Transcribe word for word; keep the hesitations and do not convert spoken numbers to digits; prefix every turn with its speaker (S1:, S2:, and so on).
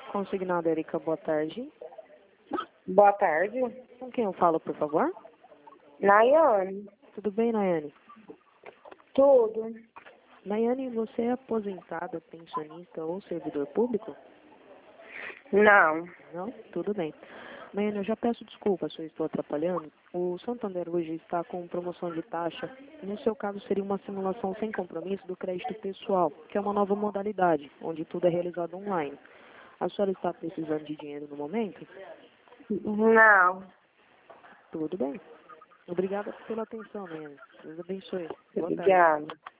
S1: Consignado, Erika, boa tarde.
S2: Boa tarde.
S1: Com quem eu falo, por favor?
S2: Nayane.
S1: Tudo bem, Nayane?
S2: Tudo.
S1: Nayane, você é aposentada, pensionista ou servidor público?
S2: Não.
S1: Não? Tudo bem. Nayane, eu já peço desculpa se eu estou atrapalhando. O Santander hoje está com promoção de taxa. No seu caso, seria uma simulação sem compromisso do crédito pessoal, que é uma nova modalidade, onde tudo é realizado online. A senhora está precisando de dinheiro no momento?
S2: Não.
S1: Tudo bem. Obrigada pela atenção, Nayane. Deus abençoe. Boa tarde.
S2: Obrigada.